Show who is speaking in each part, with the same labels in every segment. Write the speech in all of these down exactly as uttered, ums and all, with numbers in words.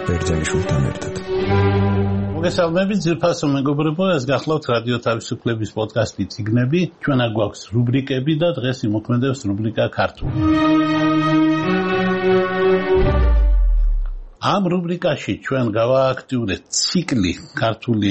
Speaker 1: ბერძენიშვილთან ერთად.
Speaker 2: მოგესალმებით ძირფასო მეგობრებო, ეს გახლავთ რადიო თავისუფლების პოდკასტი ციგნები. ჩვენ აქ გვაქვს რუბრიკები და დღეს იმოქმედებს რუბრიკა ქართული. ამ რუბრიკაში ჩვენ გავააქტიურეთ ციკლი ქართული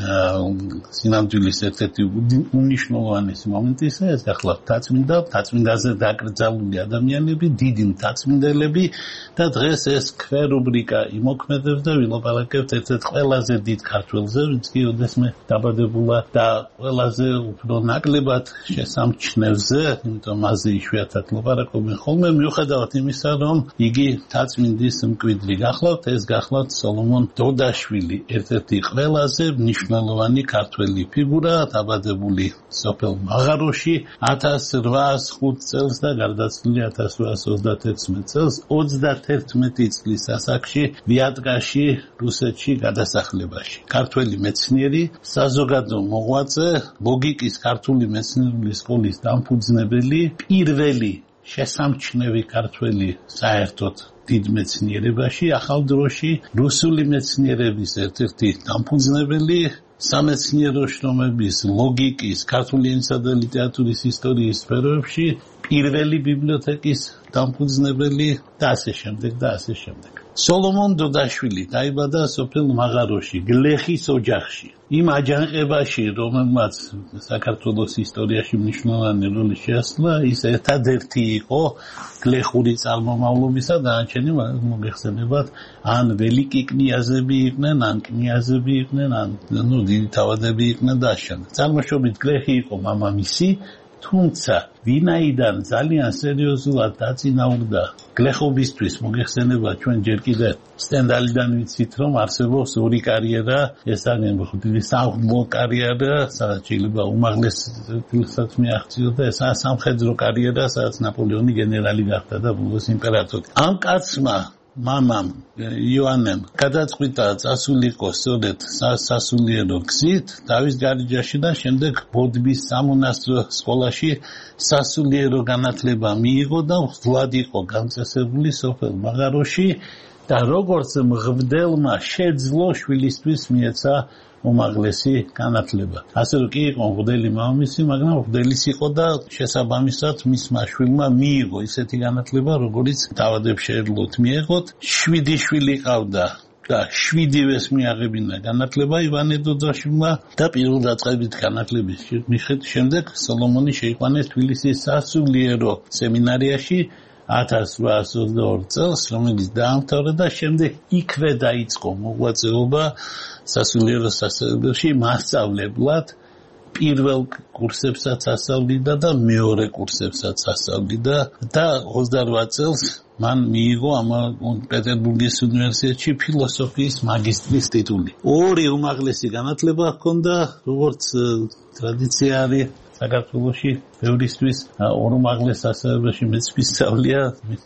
Speaker 2: სინამდვილის ერთ-ერთი უნიშნულოვანესი მომენტისა, ეს გახლავთ მთაწმინდა, მთაწმინდაზე დაკრძალული ადამიანები, დიდი მთაწმინდელები და დღეს ეს ქვევრუბრიკა იმოქმედებს და ვილაპარაკებთ ერთ-ერთ ყველაზე დიდ ქართველზე, ვინც კი ოდესმე დაბადებულა და ყველაზე უფრო ნაკლებად შესამჩნევზე, იმიტომ მასზე იშვიათად ლაპარაკობენ ხოლმე, მიუხედავად იმისა, რომ იგი მთაწმინდის მკვიდრი გახლავთ, ეს გახლავთ სოლომონ დოდაშვილი, ერთ-ერთი ყველაზე მნიშვნელოვანი ქართველი ფიგურა, დაბადებული სოფელ მაღაროში ათას რვაას ხუთ წელს და გარდაცვლილი ათას რვაას ოცდათერთმეტ წელს, ოცდათერთმეტი წლის ასაკში ვიატკაში, რუსეთში გადასახლებაში. ქართველი მეცნიერი, საზოგადო მოღვაწე, ლოგიკის ქართული მეცნიერული სკოლის დამფუძნებელი, პირველი შესამჩნევი ქართველი საერთოდ დიდ მეცნიერებაში, ახალ დროში რუსული მეცნიერების ერთ-ერთი დამფუძნებელი, სამეცნიერო შრომების, ლოგიკის, ქართული ენისა და ლიტერატურის ისტორიის სფეროებში პირველი ბიბლიოთეკის დამფუძნებელი და ასე შემდეგ და ასე შემდეგ. სოლომონ დოდაშვილი დაიბადა სოფელ მაღაროში, გლეხის ოჯახში. იმ აჯანყებაში, რომელმაც საქართველოს ისტორიაში მნიშვნელოვანი როლი შეასრულა, ის ერთადერთი იყო გლეხური წარმომავლობისა, დანარჩენი მოგეხსენებათ, ან ველიკი კნიაზები იყვნენ, ან კნიაზები იყვნენ, ან ნუ დიდი თავადები იყვნენ და ასე შემდეგ. წარმოშობით გლეხი იყო მამამისი, თუმცა ვინაიდან ძალიან სერიოზულად დაწინაურდა გლეხობისთვის, მოგეხსენება ჩვენ ჯერ კიდე სტენდალიდან ვიცით, რომ არსებობს ორი კარიერა, ეს არის ხუთი სამხედრო კარიერა, სადაც შეიძლება უმაღლეს ფილოსოფიას მიაღწიოდა, ეს სამხედრო კარიერა, სადაც ნაპოლეონი გენერალი გახდა და ბოლოს იმპერატორი. ამ კაცმა მამამ იოანემ გადაწყვიტა წასულიყო სწორედ სასულიერო გზით დავის გარიჯაში და შემდეგ ბოდბის სამონასტრო სკოლაში სასულიერო განათლება მიიღო და ვლად იყო გამწესებული სოფელ მაღაროში და როგორც მღვდელმა შეძლო შვილისთვის მიეცა უმაღლესი განათლება. ასე რომ კი იყო მღვდელი მამამისი, მაგრამ მღვდელის იყო და შესაბამისად მისმა შვილმა მიიღო ისეთი განათლება, როგორიც თავადებს შეეძლოთ მიეღოთ. შვიდი შვილი ყავდა და შვიდივეს მიაღებინა განათლება ივანე დოდაშვილმა და პირველ დაწყებით განათლების მიხედვით შემდეგ სოლომონი შეიყვანეს თბილისის სასულიერო სემინარიაში ათას რვაას ოცდაორი წელს, რომელიც დაამთავრა და შემდეგ იქვე დაიწყო მოღვაწეობა სასულიერო სასწავლებელში მასწავლებლად. პირველ კურსებსაც ასწავლიდა და მეორე კურსებსაც ასწავლიდა და ოცდარვა წელს მან მიიღო ამ პეტერბურგის უნივერსიტეტში ფილოსოფიის მაგისტრის ტიტული. ორი უმაღლესი განათლება ჰქონდა, როგორც ტრადიცია არის საქართველოში, ბევრისთვის ორ უმაღლეს სასწავლებელში მეც ვისწავლია,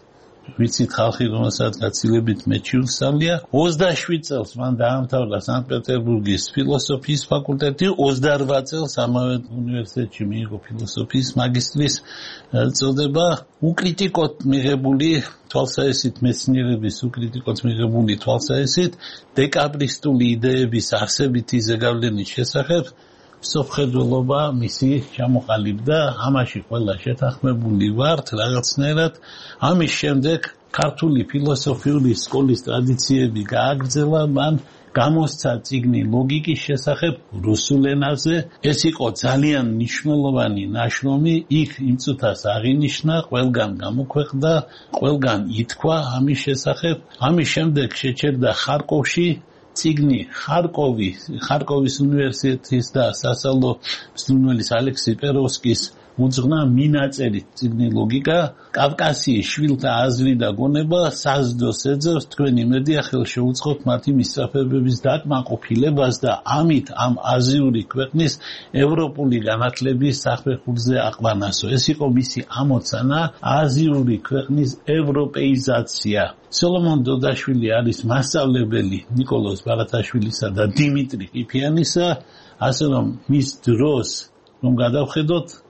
Speaker 2: ვიცით ხალხი, რომელსაც გაცილებით მეჩი უსწავლია. ოცდაშვიდ წელს მან დაამთავრა სანქტ-პეტერბურგის ფილოსოფიის ფაკულტეტი, ოცდარვა წელს ამავე უნივერსიტეტში მიიღო ფილოსოფიის მაგისტრის წოდება. უკრიტიკოდ მიღებული თვალსაჩინო მეცნიერების უკრიტიკოდ მიღებული თვალსაჩინო დეკაბრისტული იდეების არსებითი ზეგავლენის შესახებ სოფხედველობა მისი ჩამოყალიბდა, ამაში ყველა შეთანხმებული ვართ რაღაცნაირად. ამის შემდეგ ქართული ფილოსოფიური სკოლის ტრადიციები გააგრძელა, მან გამოსცა წიგნი ლოგიკის შესახებ რუსულ ენაზე. ეს იყო ძალიან მნიშვნელოვანი ნაშრომი, იქ იმ წუთას აღინიშნა, ყველგან გამოქვეყნდა, ყველგან ითქვა ამის შესახებ. ამის შემდეგ შეჩერდა ხარკოვში წიგნი ხარკოვი, ხარკოვის უნივერსიტეტის და სასწავლო მსმენელის ალექსი პეროვსკის უძღვნა მინაწერი წიგნი ლოგიკა, კავკასიის შვილთა აზრი და გონება საზრდოს ეძებს, თქვენ იმედია ხელშეუწყოთ მათი მისწრაფებების დაკმაყოფილებას და ამით ამ აზიური ქვეყნის ევროპული განათლების საფეხურზე აყვანასო. ეს იყო მისი ამოცანა, აზიური ქვეყნის ევროპეიზაცია. სოლომონ დოდაშვილი არის მასწავლებელი ნიკოლოზ ბარათაშვილისა და დიმიტრი ყიფიანისა, ასე რომ მის დროს რომ გადავხედოთ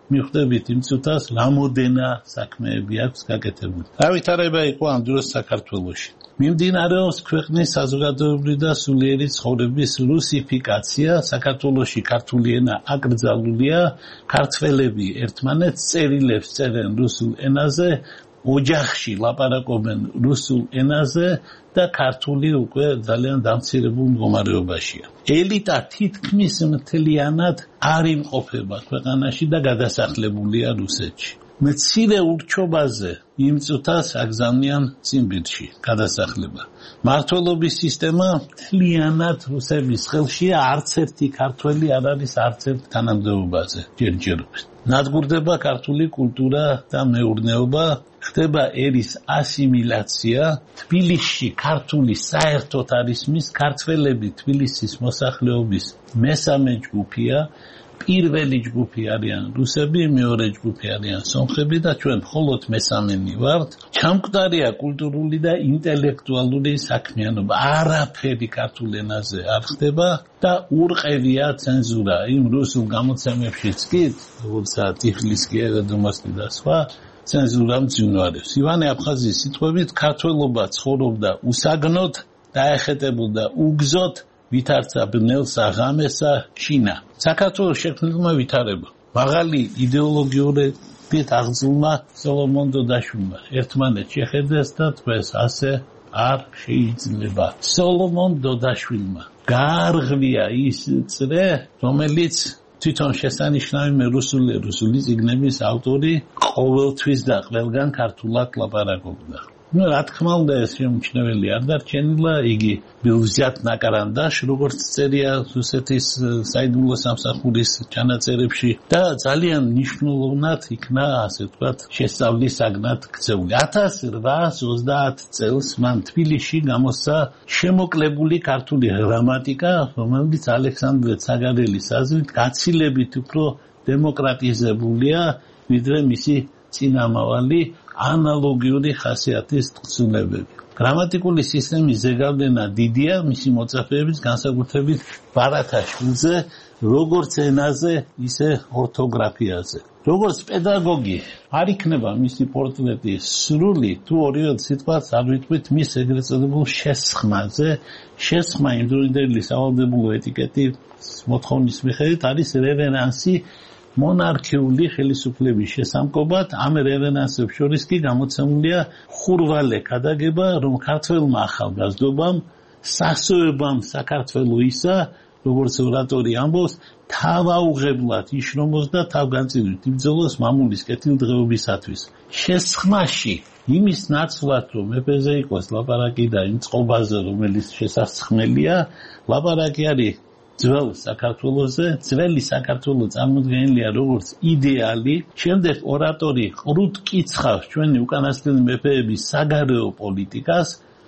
Speaker 2: მიხვდებით იმ წუთას რამოდენა საქმეები აქვს გაკეთებული. ავითარება იყო ამ დროს საქართველოში. მიმდინარეობს ქვეყნის საზოგადოებრივი და სულიერი ცხოვრების რუსიფიკაცია. საქართველოში ქართული ენა აკრძალულია, ქართველები ერთმანეთს წერილებს წერენ რუსულ ენაზე, ოჯახში ლაპარაკობენ რუსულ ენაზე და ქართული უკვე ძალიან დამცირებულ მდგომარეობაშია. ელიტა თითქმის მთლიანად არ იმყოფება ქვეყანაში და გადასახლებულია რუსეთში. მცირე ურჩობაზე იმ წუთას აგზავნიან ციმბირში გადასახლება. მმართველობის სისტემა მთლიანად რუსების ხელშია, არც ერთი ქართველი არ არის არც ერთ თანამდებობაზე ჯერჯერობით. ნადგურდება ქართული კულტურა და მეურნეობა, ხდება ერის ასიმილაცია. თბილისში ქართული საერთოდ არის მის ქართველები თბილისის მოსახლეობის მესამე ჯგუფია. პირველი ჯგუფი არიან რუსები, მეორე ჯგუფი არიან სომხები და ჩვენ მხოლოდ მესამენი ვართ. ჩამკვდარია კულტურული და ინტელექტუალური საქმიანობა. არაფერი ქართულ ენაზე არ ხდება და ურყევია ცენზურა. იმ რუსულ გამოცემებშიც კი, როგორცაა ტიფლისკია და დომასტი და სხვა, ცენზურა მძინვარებს. ივანე აფხაზის სიტყვებით, ქართველობა ცხოვრობდა უსაგნოდ, დაეხეტებოდა უგზოდ, ვითარცა ბნელსა ღამესა შინა. საქართველოს შექმნილმა ვითარება მაღალი იდეოლოგიური აღზრდმა სოლომონ დოდაშვილმა ერთმანეთს შეხედეს და თქვეს ასე არ შეიძლება. სოლომონ დოდაშვილმა გაარღვია ის წრე, რომელიც თვითონ შესანიშნავი მე რუსული რუსული წიგნების ავტორი ყოველთვის და ყველგან ქართულად ლაპარაკობდა. Ну, რა თქმა უნდა, ეს შემჩნეველი არ დარჩენილა, იგი ბილზიათ ნაკარანდაშ, როგორც წერია რუსეთის საიდუმლო სამსახურის ჩანაწერებში და ძალიან მნიშვნელოვნად იქნა, ასე ვთქვათ, შესწავლის საგნად ქცეული. ათას რვაას ოცდაათ წელს მან თბილისში გამოსცა შემოკლებული ქართული გრამატიკა, რომელიც ალექსანდრე ცაგარელის აზრით გაცილებით უფრო დემოკრატიზებულია, ვიდრე მისი წინამავალი ანალოგიური ხასიათის თხზულებები. გრამატიკული სისტემის ზეგავლენა დიდია მისი მოწაფეების განსაკუთრებით ბარათაშვილზე, როგორც ენაზე, ისე ორთოგრაფიაზე. როგორც პედაგოგი არ იქნება მისი პორტრეტი სრული, თუ ორივე სიტყვას არ ვიტყვით მის ეგრეთ წოდებულ შესხმაზე. შესხმა იმდროინდელი სავალდებულო ეტიკეტის მოთხოვნის მიხედვით არის რევერანსი მონარქიული ხელისუფლების შესამკობად. ამ რევერანსებს შორის კი გამოცემულია ხურვალე ქადაგება, რომ ქართველმა ახალგაზრდობამ სასოებამ საქართველო ისა, როგორც ორატორი ამბობს, თავაუღებლად იშრომოს და თავგანწირვით იბრძოლოს მამულის კეთილდღეობისათვის. შესხმაში იმის ნაცვლად, რომ მეფეზე იყოს ლაპარაკი და იმ წყობაზე, რომელიც შესაცხმელია, ლაპარაკი არის ძველ საქართველოზე, ძველი საქართველო წარმოდგენილია როგორც იდეალი. შემდეგ ორატორი ყრუთ კიცხავს ჩვენი უკანასკნელი მეფეების საგარეო პოლიტიკას,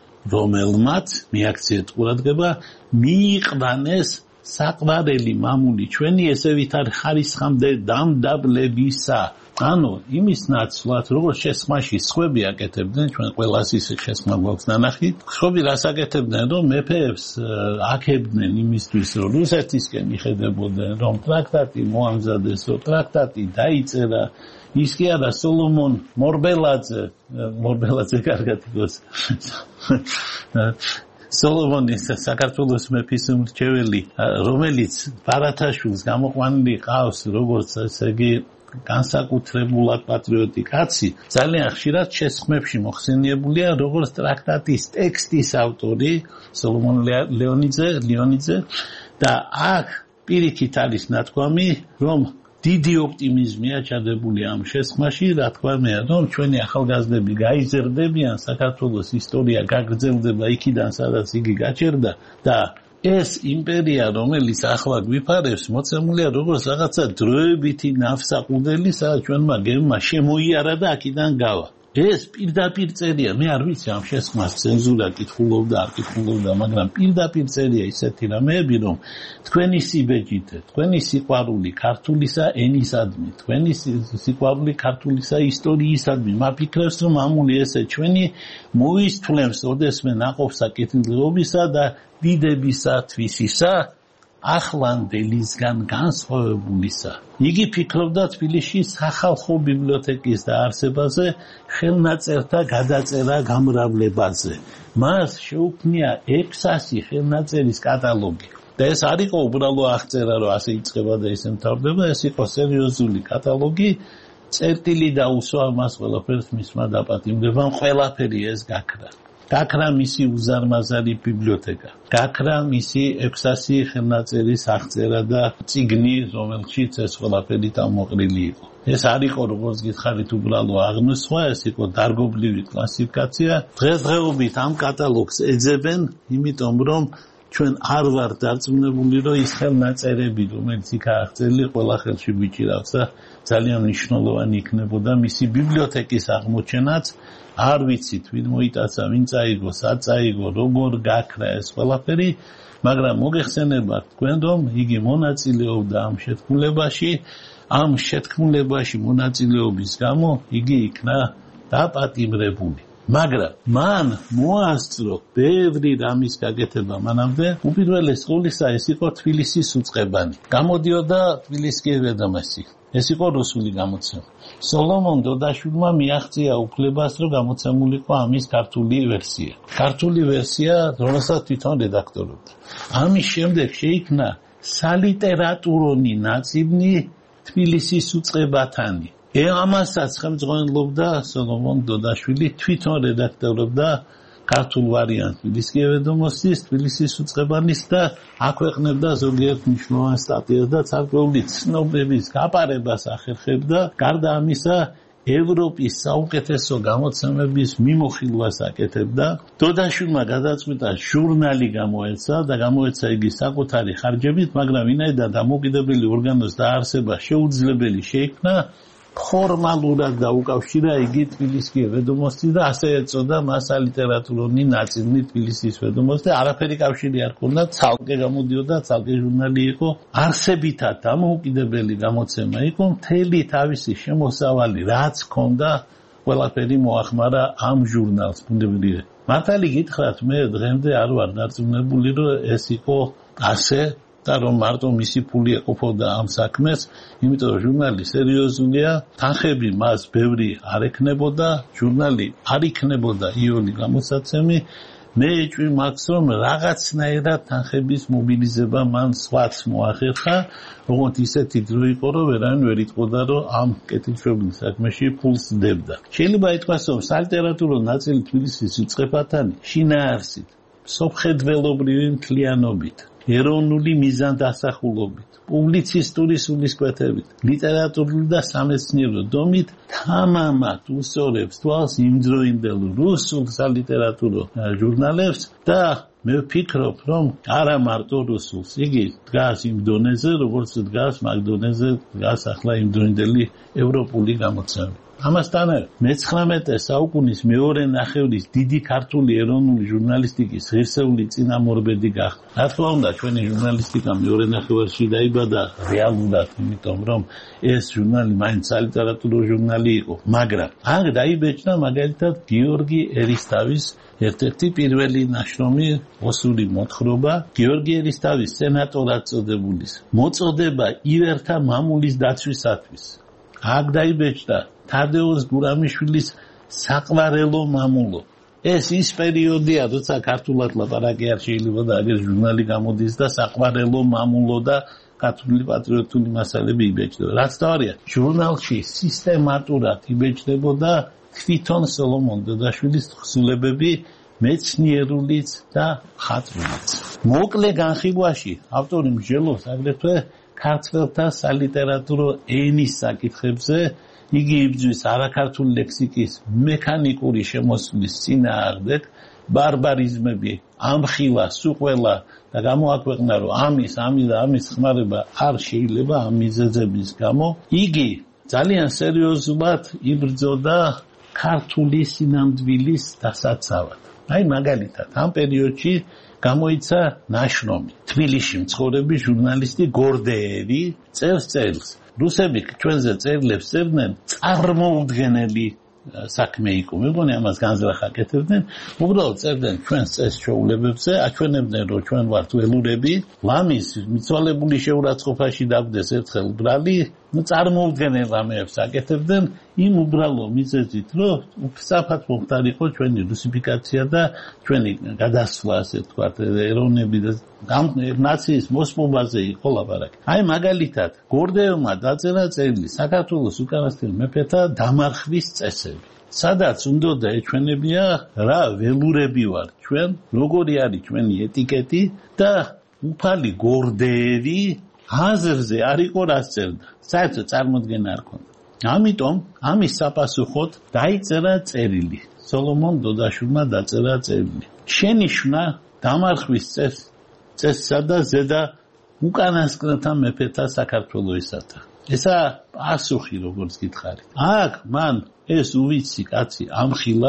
Speaker 2: რომელმაც მიაქციეთ ყურადღება, მიიყვანეს საყვარელი მამული ჩვენი ესე ვითარ ხარისხამდე დამდაბლებისა. ანუ იმის ნაცვლად, როგორც შესხმაში სხვები აკეთებდნენ, ჩვენ ყველას ის შესხმა გვაქვს ნანახი, სხვები რას აკეთებდნენ, რომ მეფეებს აქებდნენ იმისთვის, რომ რუსეთისკენ იხედებოდნენ, რომ ტრაქტატი მოამზადეს, რომ ტრაქტატი დაიწერა. ის კი არა სოლომონ მორბელაძე, მორბელაძე კარგად იყოს. სოლომონის საქართველოს მეფის მრჩეველი, რომელიც ბარათაშვილს გამოყვანილი ყავს, როგორც ესე იგი განსაკუთრებულად პატრიოტი კაცი, ძალიან ხშირად შესხმებში მოხსენიებულია როგორც ტრაქტატის ტექსტის ავტორი სოლომონ ლეონიძე, ლეონიძე და აქ პირიქით არის ნათქვამი, რომ დიდი ოპტიმიზმია ჩადებული ამ შესხმაში, რა თქმა უნდა, რომ ჩვენი ახალგაზრდები გაიზრდებიან, საქართველოს ისტორია გაგრძელდება იქიდან, სადაც იგი გაჩერდა და ეს იმპერია, რომელიც ახლა გვიფარებს, მოცემულია როგორც რაღაცა დროებითი ნავსაყუდელი, სადაც ჩვენმა გემმა შემოიარა და აქედან გავა. ეს პირდაპირ წერია, მე არ ვიცი ამ შესხმას ცენზურა კითხულობდა, არ კითხულობდა, მაგრამ პირდაპირ წერია ისეთი რამეები, რომ თქვენი სიბეჭდით, თქვენი სიყვარული ქართულისა ენისადმი, თქვენი სიყვარული ქართულისა ისტორიისადმი, მაფიქრებს, რომ ამული ესე ჩვენი მოისთვლემს ოდესმე ნაყოფსა კეთილდღეობისა და დიდებისა თვისისა. ახლანდელისგან განსხვავებულისა. იგი ფიქრობდა თბილისში სახალხო ბიბლიოთეკის დაარსებაზე, ხელნაწერთა გადაწერა გამრავლებაზე. მას შეუქმნია ექვსასი ხელნაწერის კატალოგი. და ეს არ იყო უბრალო აღწერა, რომ ასე იწყება და ისე მთავრდება, ეს იყო სერიოზული კატალოგი, წერტილი დაუსვა მას ყველაფერს მისმა დაპატიმრებამ, ყველაფერი ეს გაქრა. გაქრა მისი უზარმაზარი ბიბლიოთეკა. გაქრა მისი ექვსასი ხელნაწერის აღწერა და წიგნი, რომელშიც ეს ყველაფერი თავმოყრილი იყო. ეს არ იყო, როგორც გითხარით, უბრალო აღნოსვა, ეს იყო დარგობლივი კლასიფიკაცია. დღესდღეობით ამ კატალოგს ეძებენ, იმიტომ რომ ჩვენ არ ვარ დარწმუნებული, რომ ის ხელნაწერები, რომელიც იქ აღწერილი, ყველა ხელში გვიჭირავს და ძალიან მნიშვნელოვანი იქნებოდა მისი ბიბლიოთეკის აღმოჩენაც. არ ვიცით, ვინ მოიტაცა, ვინ წაიგო, სად წაიგო, როგორ გაქრა ეს ყველაფერი, მაგრამ მოგეხსენებათ თქვენ, რომ იგი მონაწილეობდა ამ შეთქმულებაში, ამ შეთქმულებაში მონაწილეობის გამო იგი იქნა დაპატიმრებული. მაგრამ მან მოასწრო ბევრი რამის გაკეთება მანამდე, უპირველეს ყოვლისა ეს იყო თბილისის უწყებანი. გამოდიოდა თბილისკი ვედომოსტი. ეს იყო რუსული გამოცემა. სოლომონ დოდაშვილმა მიაღწია უფლებას, რომ გამოცემულიყო ამის ქართული ვერსია. ქართული ვერსია, რომელსაც თვითონ რედაქტორობდა. ამის შემდეგ შეიქმნა სალიტერატურონი ნაწიბნი თბილისის უწყებათანი. E amaსაც ხელმძღვანელობდა სოლომონ დოდაშვილი, თვითონ რედაქტორობდა ქართულ ვარიანტს თბილისკი ვედომოსტის, თბილისის უწყებანის და აქვეყნებდა ზოგიერთ მნიშვნელოვან სტატიას და ცალკეული ცნობების გაპარებას ახერხებდა. გარდა ამისა, ევროპის საუკეთესო გამოცემების მიმოხილვას აკეთებდა. დოდაშვილმა გადაწყვიტა ჟურნალი გამოეცა და გამოეცა იგი საკუთარი ხარჯებით, მაგრამ ვინაიდან დამოუკიდებელი ორგანოს დაარსება შეუძლებელი შეიქმნა, ფორმალურად დაუკავშირა იგი თბილისკი ვედომოსტის და ასე ეწოდა მას სალიტერატურონი ნაწილი თბილისის ვედომოსტი. არაფერი კავშირი არ ჰქონდა, ცალკე გამოდიოდა, ცალკე ჟურნალი იყო. არსებითად დამოუკიდებელი გამოცემა იყო, მთელი თავისი შემოსავალი რაც ჰქონდა, ყველაფერი მოახმარა ამ ჟურნალს. ბუნებრივია. მართალი გითხრათ, მე დღემდე არ ვარ დარწმუნებული, რომ ეს იყო ასე და რომ მარტო მისი ფული ეყოფოდა ამ საქმეს, იმიტომ რომ ჟურნალი სერიოზულია, თანხები მას ბევრი არ ექნებოდა, ჟურნალი არ იქნებოდა იული გამოსაცემი. მე ეჭვი მაქვს, რომ რაღაცნაირად თანხების მობილიზება მან სხვაც მოახერხა, როგორც ისეთი დრო იყო, რომ ვერავინ ვერ იტყოდა, რომ ამ კეთილშობილის საქმეში ფულს დებდა. შეიძლება ითქვას, რომ სალიტერატურო ნაწილი თბილისის უწყებათანი შინაარსით, სოფხედველობრივი მთლიანობით, ეროვნული მიზანდასახულობით, პუბლიცისტური სულისკვეთებით, ლიტერატურული და სამეცნიერო დომით თამამად უსწორებს თვალს იმდროინდელ რუსულ სალიტერატურო ჟურნალებს და მე ვფიქრობ, რომ არა მარტო რუსულს, იგი დგას იმ დონეზე, როგორც დგას მაგ დონეზე დგას ახლა იმდროინდელი ევროპული გამოცემები. ამასთან მეცხრამეტე საუკუნის მეორე ნახევრის დიდი ქართული ეროვნული ჟურნალისტიკის ღირსეული წინამორბედი გახდა. რა თქმა უნდა, ჩვენი ჟურნალისტიკა მეორე ნახევარში დაიბადა რეალურად, იმიტომ რომ ეს ჟურნალი მაინც სალიტერატურო ჟურნალი იყო, მაგრამ აქ დაიბეჭდა მაგალითად გიორგი ერისთავის ერთ-ერთი პირველი ნაშრომი ოსური მოთხრობა, გიორგი ერისთავის სენატორად წოდებულის მოწოდება ივერთა მამულის დაცვისათვის. აქ დაიბეჭდა თადეუს გურამიშვილის საყვარელო მამულო. ეს ის პერიოდია, როცა ქართულად ლაპარაკი არ შეიძლება და აგერ ჟურნალი გამოდის და საყვარელო მამულო და ქართული პატრიოტული მასალები იბეჭდება. რაც თავია, ჟურნალში სისტემატურად იბეჭდებოდა თვითონ სოლომონ დოდაშვილის თხზულებები, მეცნიერულიც და ხატულიც. მოკლე განხილვაში ავტორი მსჯელობს აგრეთვე ქართველთა სალიტერატურო ენის საკითხებზე. იგი იბრძვის არაქართული ლექსიკის მექანიკური შემოსვლის წინააღმდეგ, ბარბარიზმები, ამხილა, სუყველა და გამოაქვეყნა, რომ ამის, ამის და ამის ხმარება არ შეიძლება ამ მიზეზების გამო. იგი ძალიან სერიოზულად იბრძოდა ქართული სინამდვილის დასაცავად. აი მაგალითად, ამ პერიოდში გამოიცა ნაშრომი. თბილისში მცხოვრები ჟურნალისტი გორდეევი წერს წერილს. რუსები ჩვენზე წერილებს წერდნენ წარმოუდგენელი საქმე იყო. მეგონი ამას განზრახ აკეთებდნენ, უბრალოდ წერდნენ ჩვენს წესჩვეულებებზე, აჩვენებდნენ რომ ჩვენ ვართ ველურები, ლამის მიცვალებული შეურაცხყოფაში დავდეს ერთხელ ბრალი, ну წარმოუდგენელ რამეებს აკეთებდნენ იმ უბრალო მიზეზით, რომ უსაფრთხო მოხდარიყო ჩვენი რუსიფიკაცია და ჩვენი გადასვლა, ასე ვთქვათ, ეროვნები და ნაციის მოსპობაზე იყო ლაპარაკი. აი მაგალითად, გორდეევმა დაწერა წერილი საქართველოს უკანასკნელ მეფეთა დამარხვის წესები. სადაც უნდა ეჩვენებია რა ველურები ვარ ჩვენ, როგორი არის ჩვენი ეტიკეტი და უფალი გორდეევი აზრზე არ იყო რას წერდა. საერთოდ წარმოდგენა არ ქონდა. ამიტომ ამის საპასუხოდ დაიწერა წერილი. სოლომონ დოდაშვილმა დაწერა წერილი. შენიშვნა დამარხვის წეს წესსა და ზედა უკანასკნელთა მეფეთა საქართველოსათა. ესა პასუხი როგორც გითხარით. აქ მან ეს უვიცი კაცი ამხილა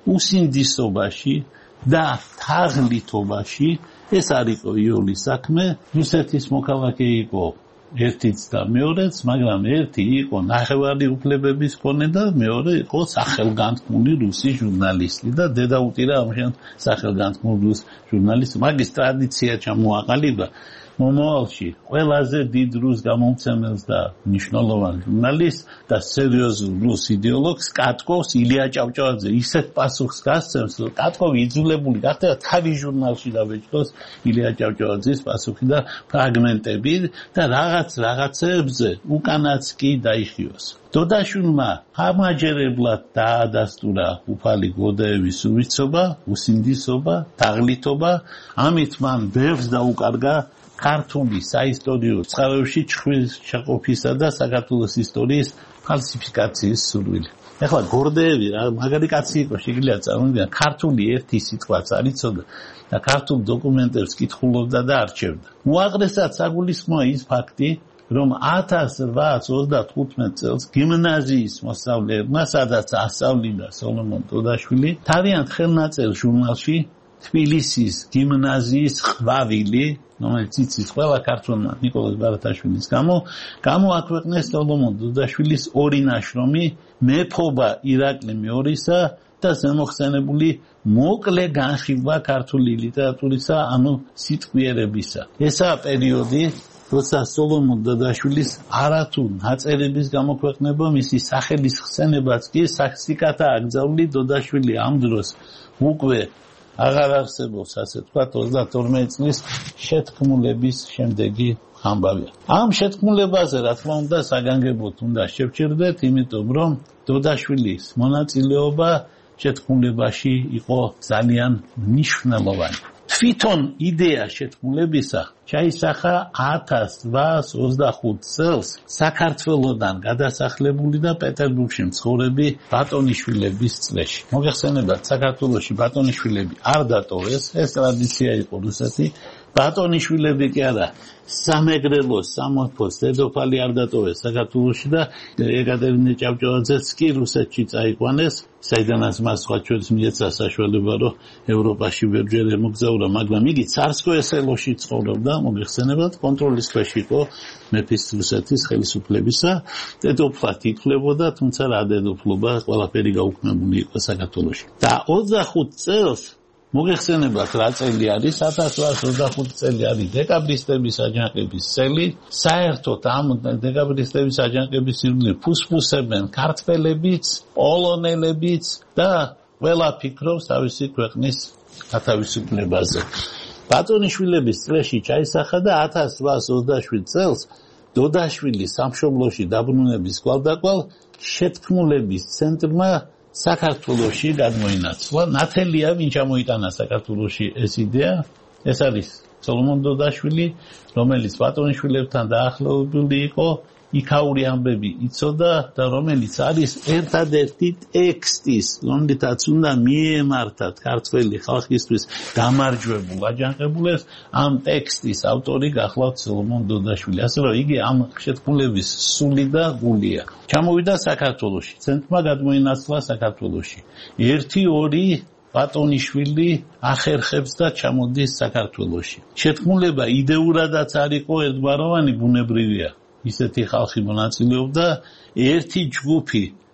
Speaker 2: უსინდისობაში და თაღლითობაში. ეს არისო იოლის საქმე, რუსეთის მოქალაქე იყო ერთიც და მეორეც, მაგრამ ერთი იყო ნახევარი უფლებების მქონე და მეორე იყო სახელგანთქმული რუსი ჟურნალისტი და დედა უტირა ამჟამად სახელგანთქმული რუსი ჟურნალისტი. მაგის ტრადიცია ჩამოაყალიბა მომავალში ყველაზე დიდ რუს გამომცემელს და მნიშვნელოვან ჟურნალისტს და სერიოზულ რუს იდეოლოგს კატკოვს ილია ჭავჭავაძე ისეთ პასუხს გასცემს, რომ კატკოვი იძულებული გახდა თავის ჟურნალში დავეჭდოს ილია ჭავჭავაძის პასუხი და ფრაგმენტები და რაღაც რაღაცებზე უკანაც კი დაიხიოს. დოდაშვილმა ამაჯერებლად დაადასტურა უფალი გორდეევის უვიცობა, უსინდისობა, თაღლითობა, ამით მან ბევრს დაუკარგა ქართული საისტორიო წყაროებში ჩხვის შეყოფისა და საქართველოს ისტორიის ფალსიფიკაციის სურვილი. ეხლა გორდეევი რა მაგარი კაცი იყო, შეიძლება წარმოვიდგინოთ, ქართული ერთი სიტყვაც არ იცოდა და ქართულ დოკუმენტებს კითხულობდა და არჩევდა. უაღრესად საგულისხმოა ის ფაქტი, რომ ათას რვაას ოცდათხუთმეტ წელს გიმნაზიის მოსწავლეებმა, სადაც ასწავლიდა სოლომონ დოდაშვილი, თავიანთ ხელნაწერ ჟურნალში თბილისის გიმნაზიის ყვავილი, რომელიც იცის ყველა ქართველმა ნიკოლოზ ბარათაშვილის გამო, გამოაქვეყნეს სოლომონ დოდაშვილის ორი ნაშრომი, მეფობა ირაკლი მეორისა და ზემოხსენებული მოკლე განხილვა ქართული ლიტერატურისა, ანუ სიტყვიერებისა. ესაა პერიოდი, როცა სოლომონ დოდაშვილის არათუ ნაწერების გამოქვეყნება, მისი სახელის ხსენებაც კი სიკათა აკრძალული. დოდაშვილი ამ დროს უკვე აღარ არსებობს, ასე ვთქვათ, ოცდათორმეტი წლის შეთქმულების შემდეგი ამბავია. ამ შეთქმულებაზე, რა თქმა უნდა, საგანგებოდ უნდა შევჩერდეთ, იმიტომ რომ დოდაშვილის მონაწილეობა შეთქმულებაში იყო ძალიან მნიშვნელოვანი. თვითონ იდეა შეთქმულებისა ჩაისახა ათას რვაას ოცდახუთ წელს საქართველოდან გადასახლებული და პეტერბურგში მცხოვრები ბატონიშვილების წრეში. მოგეხსენებათ, საქართველოში ბატონიშვილები არ დატოვეს, ეს ტრადიცია იყო რუსეთი. ბატონიშვილები კი არა, სამეგრელოს, სამეფოს დედოფალი არ დატოვეს საქართველოში და ეკატერინე ჭავჭავაძეც კი რუსეთში წაიყვანეს, საიდანაც მას სხვა ჩვენს მიეცა საშუალება, რომ ევროპაში ვერჯერ ემოგზაურა, მაგრამ იგი ცარსკოე-სელოში ცხოვრობდა, მოგეხსენებათ, კონტროლის ქვეშ იყო მეფის რუსეთის ხელისუფლებისა, დედოფლად ითვლებოდა, თუმცა რა დედოფლობა, ყველაფერი გაუქმებული იყო საქართველოში. და ოცდახუთ წელს მოგეხსენებათ, რა წელი არის, ათას რვაას ოცდახუთი წელი არის დეკაბრისტების აჯანყების წელი. საერთოდ ამ დეკაბრისტების აჯანყების ირგვლივ ფუსფუსებენ ქართველებიც, პოლონელებიც და ყველა ფიქრობს თავისი ქვეყნის გათავისუფლებაზე. ბატონიშვილების წრეში ჩაისახა და ათას რვაას ოცდაშვიდ წელს დოდაშვილი სამშობლოში დაბრუნების კვალდაკვალ შეთქმულების ცენტრმა საქართველოში გადმოინაცვლა. ნათელია, ვინ ჩამოიტანა საქართველოში ეს იდეა, ეს არის სოლომონ დოდაშვილი, რომელიც ბატონიშვილებთან დაახლოებული იყო, იქაური ამბები იცოდა და რომელიც არის ერთადერთი ტექსტის, რომლითაც უნდა მიემართათ ქართველი ხალხისთვის გამარჯვებულ აჯანყებულებს, ამ ტექსტის ავტორი გახლავთ სოლომონ დოდაშვილი. ასე რომ იგი ამ შეთქმულების სული და გულია. ჩამოვიდა საქართველოში, ცენტრმა გადმოინაცვლა საქართველოში. ერთი ორი ბატონიშვილი ახერხებს და ჩამოდის საქართველოში. შეთქმულება იდეურადაც არ იყო ერთგვაროვანი, ბუნებრივია. ისეთი ხალხი მონაწილეობდა, ერთი ჯგუფი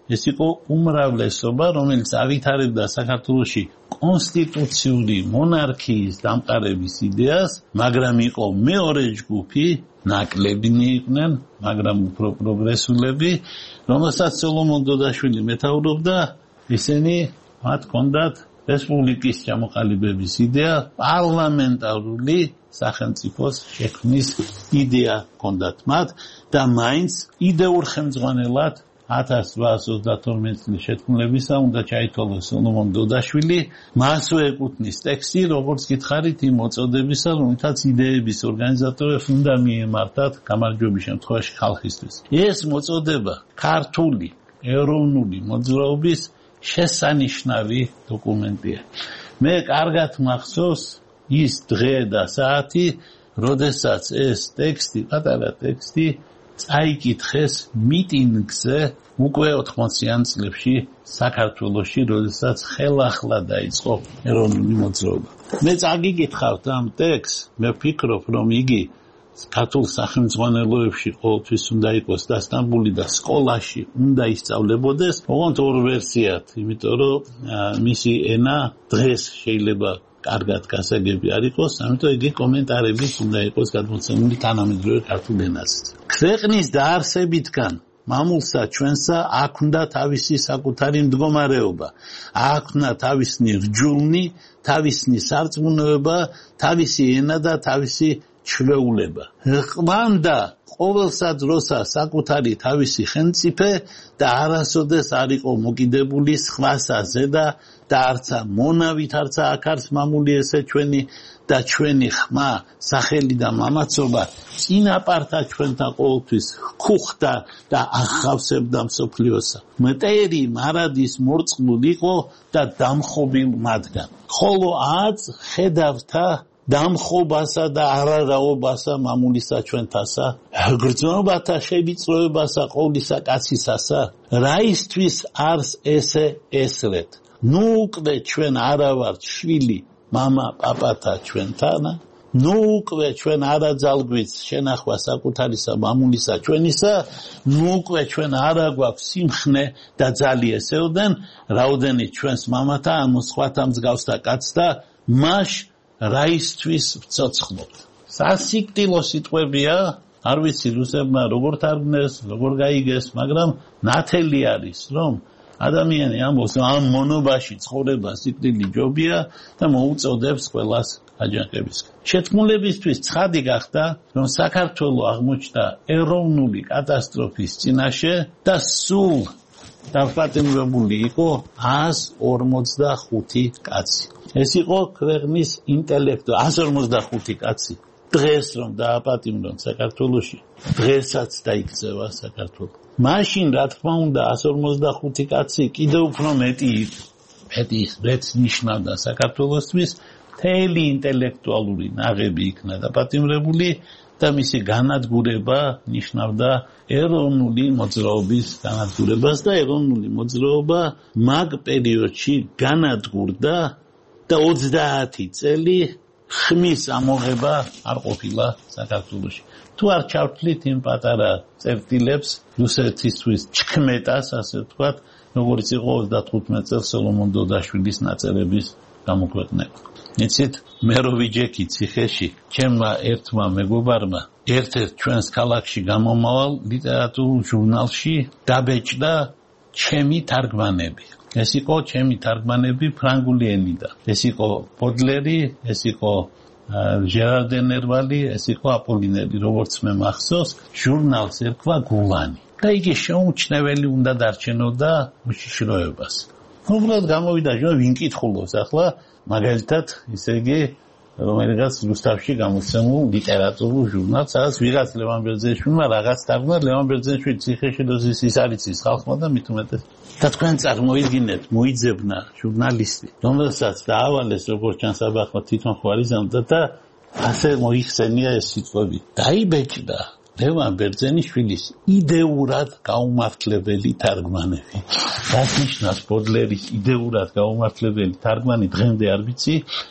Speaker 2: ეს იყო უმრავლესობა, რომელიც ავითარებდა საქართველოში კონსტიტუციური მონარქიის დამყარების იდეას, მაგრამ იყო მეორე ჯგუფი, ნაკლებინი იყვნენ, მაგრამ უფრო პროგრესულები, რომელსაც სოლომონ დოდაშვილი მეთაურობდა, ისინი მათ ჰქონდათ რესპუბლიკის ჩამოყალიბების იდეა, პარლამენტარული სახელმწიფოს შექმნის იდეა ჰქონდათ მათ და მაინც იდეურ ხელმძღვანელად ათას რვაასი ოცდათორმეტი წლის შეთქმულებისა უნდა ჩაითვალოს სოლომონ დოდაშვილი, მასვე ეკუთვნის ტექსტი, როგორც გითხარით, იმ მოწოდებისა, რომელთაც იდეების ორგანიზატორებს უნდა მიემართათ გამარჯვების შემთხვევაში ხალხისთვის. ეს მოწოდება ქართული ეროვნული მოძრაობის შესანიშნავი დოკუმენტია. მე კარგად მახსოვს ის დღე და საათი, როდესაც ეს ტექსტი, პატარა ტექსტი წაიკითხეს მიტინგზე უკვე ოთხმოციან წლებში საქართველოში, როდესაც ხელახლა დაიწყო ეროვნული მოძრაობა. მე წაგიკითხავთ ამ ტექსტს, მე ვფიქრობ, რომ იგი ქართულ სახელმძღვანელოებში ყოველთვის უნდა იყოს დასტამბული და სკოლაში უნდა ისწავლებოდეს, ოღონდ ორ ვერსიად, იმიტომ რომ მისი ენა დღეს შეიძლება კარგად გასაგები არ იყოს, ამიტომ იგი კომენტარებით უნდა იყოს გადმოცემული თანამედროვე ქართულ ენაზე. ქვეყნის დაარსებითგან მამულსა ჩვენსა აქ უნდა თავისი საკუთარი მდგომარეობა, აქ უნდა თავისნი რჯულნი, თავისნი სარწმუნოება, თავისი ენა და თავისი ჩვეულება. ყვანდა ყოველსა დროსა საკუთარი თავისი ხელმწიფე და არასოდეს არ იყო მოკიდებული სხვასა ზედა და არცა მონავით არცა აქ არის მამული ესე ჩვენი და ჩვენი ხმა, სახელი და მამაცობა წინაპართა ჩვენთან ყოველთვის ხუხდა და ახავსებდა მსოფლიოსა. მტერი მარადის მორწყლულ იყო და დამხობილ მათგან. ხოლო აც ხედავთა დამხობასა და არარაობასა მამულისა ჩვენთასა, გრძნობათა შევიწროებასა ყოვლისა კაცისასა, რაისთვის არს ესე ესრეთ. ნუ უკვე ჩვენ არა ვართ შვილი მამა პაპათა ჩვენთანა, ნუ უკვე ჩვენ არა ძალგვით შენახვა საკუთარისა მამულისა ჩვენისა, ნუ უკვე ჩვენ არა გვაქვს სიმხნე და ძალი ესეოდენ, რაოდენით ჩვენს მამათა ან სხვათა მსგავსთა კაცთა მას რაისთვის ვცოცხლობთ. სასიკვდილო სიტყვებია, არ ვიცი რუსებმა როგორ თარგმნეს, როგორ გაიგეს, მაგრამ ნათელი არის, რომ ადამიანი ამბობს, ამ მონობაში ცხოვრება სიკვდილი ჯობია და მოუწოდებს ყველას აჯანყებისკენ. შეთქმულებისთვის ცხადი გახდა, რომ საქართველო აღმოჩნდა ეროვნული კატასტროფის წინაშე და სულ დაპატიმრებული იყო ას ორმოცდახუთი კაცი. ეს იყო ქვეყნის ინტელექტო ას ორმოცდახუთი კაცი. დღეს რომ დააპატიმრონ საქართველოში, დღესაც დაიქცევა საქართველო. მაშინ რა თქმა უნდა ას ორმოცდახუთი კაცი კიდევ უფრო მეტი მეტი რეც ნიშნავდა საქართველოსთვის, მთელი ინტელექტუალური ნაღები იქნა დაპატიმრებული და მისი განადგურება ნიშნავდა ეროვნული მოძრაობის განადგურებას და ეროვნული მოძრაობა მაგ პერიოდში განადგურდა და ოცდაათი წელი ხმის ამოღება არ ყოფილა საქართველოში. თუ არ ჩავთვლით იმ პატარა წერტილებს რუსეთისთვის ჩქმეტას, ასე ვთქვათ, როგორც იყო ოცდათხუთმეტ წელს სოლომონ დოდაშვილის ნაწერების გამოქვეყნება. იცით, მე რო ვიჯექი ციხეში, ჩემმა ერთმა მეგობარმა ერთ-ერთ ჩვენს ქალაქში გამომავალ ლიტერატურულ ჟურნალში დაბეჭდა ჩემი თარგმანები. ეს იყო ჩემი თარგმანები ფრანგული ენიდან. ეს იყო ბოდლერი, ეს იყო ჟერარ დე ნერვალი, ეს იყო აპოლინერი, როგორც მე მახსოვს, ჟურნალს ერქვა გულანი. და იგი შეუმჩნეველი უნდა დარჩენოდა უშიშროებას. უბრალოდ გამოვიდა ჟურნალი, ვინ კითხულობს ახლა, მაგალითად, ისე იგი რომელიღაც რუსთავში გამოცემულ ლიტერატურულ ჟურნალს, სადაც ვიღაც ლევან ბერძენიშვილმა რაღაც თარგმნა, ლევან ბერძენიშვილი ციხეში დოზის ის არის ის ხალხმა და მით უმეტეს და თქვენ წარმოიდგინეთ, მოიძებნა ჟურნალისტი, რომელსაც დაავალეს როგორც ჩანს აბახმა თვითონ ხوارიზამდა და ასე მოიხსენია ეს სიტყვები. დაიბეჭდა ლევან ბერძენიშვილის იდეურად გაუმართლებელი თარგმანები. რაც ნიშნავს ბოდლერის იდეურად გაუმართლებელი თარგმანი დღემდე არ ვიცი,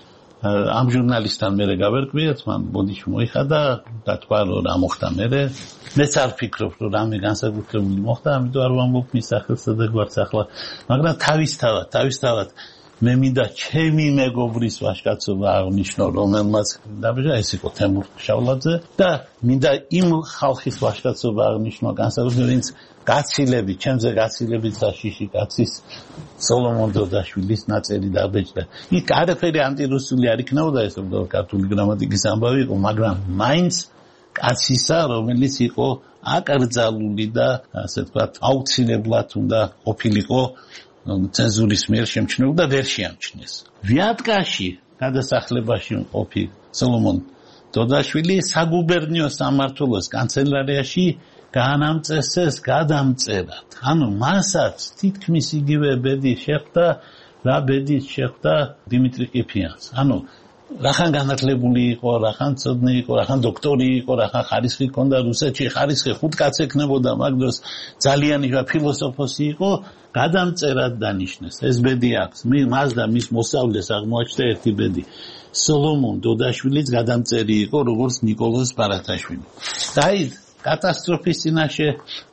Speaker 2: ამ ჟურნალისტთან მე გავერკვიეთ, მან ბოდიში მოიხადა, დათქვა რომ რა მოხდა მე. მეც არ ვფიქრობ რომ რამე განსაკუთრებული მოხდა, ამიტომ არ ვამბობ მის სახელსა და გვარც ახლა, მაგრამ თავისთავად, თავისთავად მე მინდა ჩემი მეგობრის ვაჟკაცობა აღნიშნო, რომელმაც დაბეჭდა ეს იყო თემურ შავლაძე და მინდა იმ ხალხის ვაჟკაცობა აღნიშნო, განსაკუთრებით ვინც გაცილებით, ჩემზე გაცილებით საშიში კაცის სოლომონ დოდაშვილის ნაწერი დაბეჭდა. იქ არაფერი ანტირუსული არ იქნებოდა, ეს უბრალოდ ქართული გრამატიკის ამბავი იყო, მაგრამ მაინც კაცისა, რომელიც იყო აკრძალული და ასე ვთქვათ, აუცილებლად უნდა ყოფილიყო ცენზურის მიერ შემჩნეულ და ვერ შეამჩნიეს. ვიატკაში გადასახლებაში მყოფი სოლომონ დოდაშვილი საგუბერნიო სამმართველოს კანცელარიაში განამწესეს გადამწერად. ანუ მასაც თითქმის იგივე ბედი შეხვდა, რა ბედი შეხვდა დიმიტრი ყიფიანს. ანუ რახან განათლებული იყო, რახან ცოდნე იყო, რახან დოქტორი იყო, რახან ხარისხი ჰქონდა რუსეთში, ხარისხი ხუთ კაც ექნებოდა, მაგ დროს ძალიან ფილოსოფოსი იყო, გადამწერად დანიშნეს. ეს ბედი აქვს. მას და მის მოსავლეს აღმოაჩნდა ერთი ბედი. სოლომონ დოდაშვილიც გადამწერი იყო, როგორც ნიკოლოზ ბარათაშვილი. დაი კატასტროფის წინაშე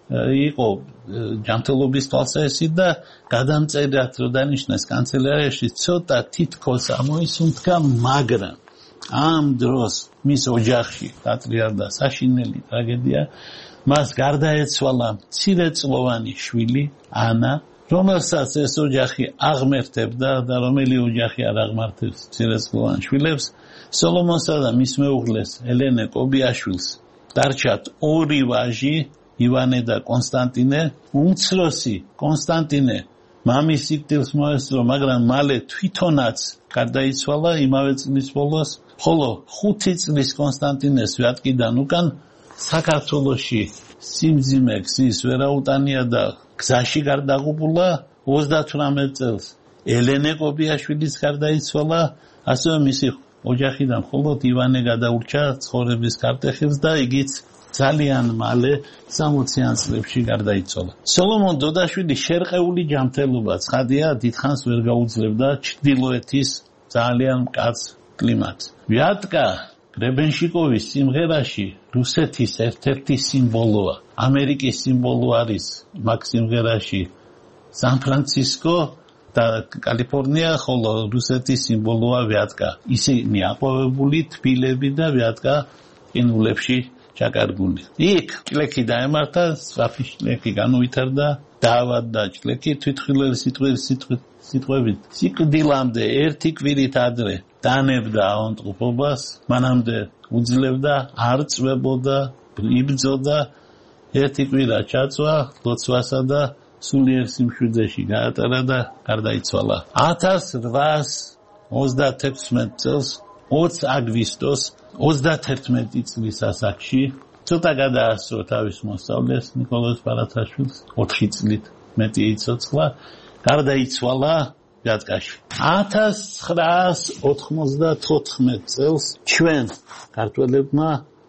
Speaker 2: იყო ჯანმრთელობის თვალსაჩინო და გადამწერად რო დანიშნეს კანცელარიაში ცოტა თითქოს ამოისუნთქა, მაგრამ ამ დროს მის ოჯახში დატრიალდა საშინელი ტრაგედია, მას გარდაეცვალა მცირეწლოვანი შვილი ანა, რომელსაც ეს ოჯახი აღმერთებდა და რომელი ოჯახი არ აღმართებს მცირეწლოვან შვილებს. სოლომონსა და მის მეუღლეს ელენე კობიაშვილს დარჩათ ორი ვაჟი, ივანე და კონსტანტინე. უმცროსი კონსტანტინე მამის სიკვდილს მოესწრო, მაგრამ მალე თვითონაც გარდაიცვალა იმავე წლის ბოლოს, ხოლო ხუთი წლის კონსტანტინეს ვიატკიდან უკან საქართველოში სიმძიმე გზის ვერაუტანია და გზაში გარდაღუპულა. ოცდათვრამეტ წელს ელენე კობიაშვილიც გარდაიცვალა, ასევე მისი ოჯახიდან მხოლოდ ივანე გადაურჩა ცხოვრების კარტეხილს და იგიც ძალიან მალე სამოციან წლებში გარდაიცვალა. სოლომონ დოდაშვილი შერყეული ჯანმრთელობა ცხადია, დიდხანს ვერ გაუძლებდა ჩრდილოეთის ძალიან მკაც კლიმატს. ვიატკა გრებენშიკოვის სიმღერაში რუსეთის ერთ-ერთი სიმბოლოა. ამერიკის სიმბოლო არის მაგ სიმღერაში სან-ფრანცისკო და კალიფორნია, ხოლო რუსეთის სიმბოლოა ვიატკა. ისინი აყვავებული თბილები და ვიატკა ყინულებში ჩაკარგული. იქ ჭლექი დაემართა, სწრაფი ჭლექი განუვითარდა, დაავადდა ჭლექი თვითმხილველი სიტყვებით. სიკვდილამდე ერთი კვირით ადრე დანებდა ავადმყოფობას, მანამდე უძლევდა, არ წვებოდა, იბრძოდა. ერთი კვირა ჩაწვა, ლოცვასა და სულიერ სიმშვიდეში გაატარა და გარდაიცვალა. ათას რვაას ოცდათექვსმეტ წელს ოცი აგვისტოს ოცდათერთმეტი წლის ასაკში ცოტა გადაასწრო თავის მოსწავლეს ნიკოლოზ ბარათაშვილს, ოთხი წლით მეტი იცოცხლა, გარდაიცვალა ვიატკაში. ათას ცხრაას ოთხმოცდათოთხმეტ წელს ჩვენ ქართველებმა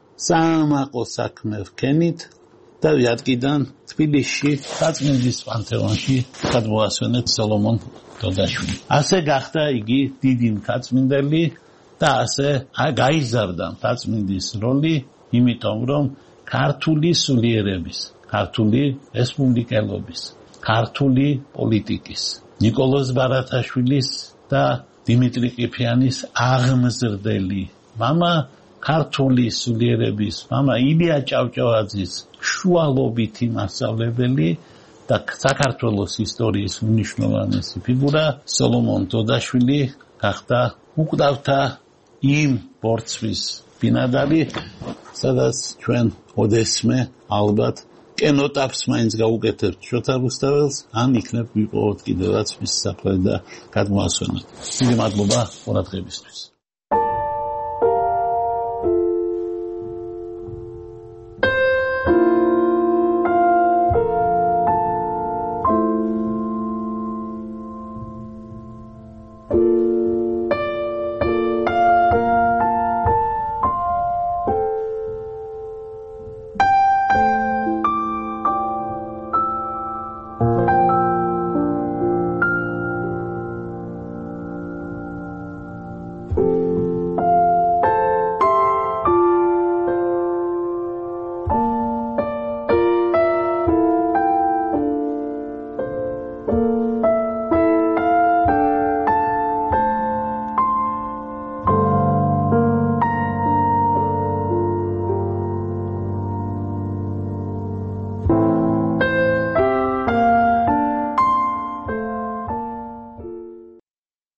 Speaker 2: საამაყო საქმე ვქენით და ვიატკიდან თბილისში საწმინდის პანთეონში გადმოასვენეთ სოლომონ დოდაშვილი. ასე გახდა იგი დიდი მთაწმინდელი და ასე გაიზარდა მთაწმინდის როლი, იმიტომ რომ ქართული სულიერების, ქართული რესპუბლიკელობის, ქართული პოლიტიკის, ნიკოლოზ ბარათაშვილის და დიმიტრი ყიფიანის აღმზრდელი მამა, ქართული სულიერების მამა ილია ჭავჭავაძის შუალობითი მასწავლებელი და საქართველოს ისტორიის უმნიშვნელოვანესი ფიგურა სოლომონ დოდაშვილი გახდა უკვდავთა იმ ბორცვის ბინადარი, სადაც ჩვენ ოდესმე ალბათ კენოტაფს მაინც გაუკეთებთ შოთა რუსთაველს, ან იქნებ ვიპოვოთ კიდევაც მის საფლავი და გადმოასვენოთ. დიდი მადლობა ყურადღებისთვის.